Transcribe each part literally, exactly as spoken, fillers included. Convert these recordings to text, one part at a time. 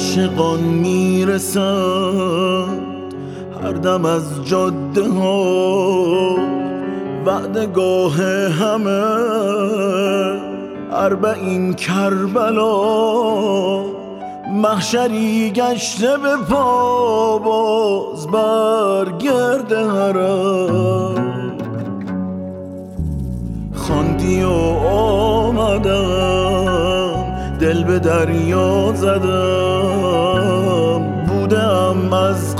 عاشقان میرسند هر دم از جاده ها، وعدگاه همه اربعین کربلا، محشری گشته به پا باز برگرد حرم. خواندی و آمدم دل به دریا زدم، بودم از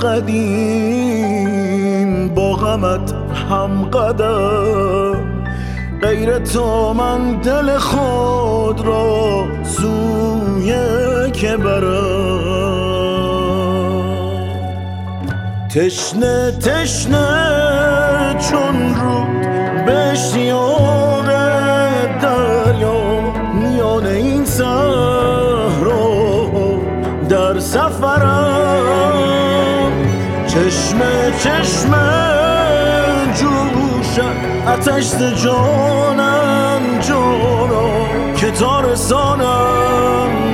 قدیم با غمت هم قدم، غیر تو من دل خود را سوی که برم. تشنه تشنه چون رود به اشتیاق دریا، میان این صحرا در سفرم. چشمه چشمه جوشم آتش ز جانم جانا، که تا رسانم